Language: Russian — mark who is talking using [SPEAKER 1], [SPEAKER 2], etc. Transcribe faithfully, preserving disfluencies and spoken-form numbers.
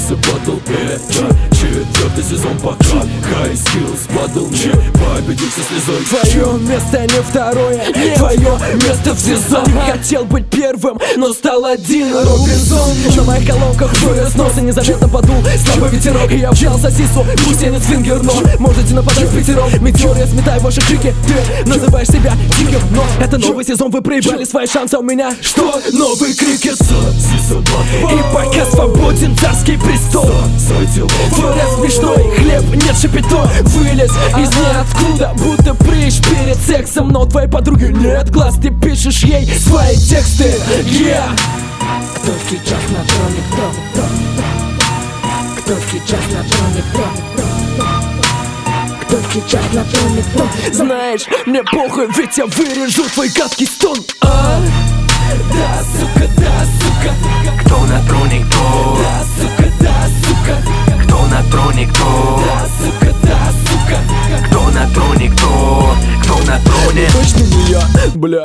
[SPEAKER 1] Сиса батл, это четвертый сезон пока High Skills батл, не победил со слезой.
[SPEAKER 2] Твое место не второе, нет. Твое место в сезон. Хотел быть первым, но стал один Робинсон. На моих колонках вырос нос и незаметно подул слабый ветерок. Я взял за сису, пусть я не свингер, но можете нападать в пятером. Метеор, я сметаю ваши крики. Ты называешь себя диким, но это новый сезон. Вы проебали свои шансы, а у меня что? Новый крикет. И пока свободен царский престол. Твой рэп смешной, хлеб, нет шапито. Вылез из ниоткуда, будто прыщ перед сексом. Но у твоей подруги нет глаз, ты пишешь ей свои тексты. Yeah.
[SPEAKER 3] Кто сейчас на троне, кто? Кто сейчас на троне, кто? Кто сейчас на троне, кто?
[SPEAKER 2] Знаешь, мне похуй, ведь я вырежу твой гадкий стон. А? Да, сука, да, сука.
[SPEAKER 4] Кто на троне, кто?
[SPEAKER 2] Да, сука, да, сука.
[SPEAKER 4] Кто на троне, кто?
[SPEAKER 2] Да, сука, да, сука.
[SPEAKER 4] Кто на троне, кто? Кто на троне?
[SPEAKER 2] Точно не я, бля.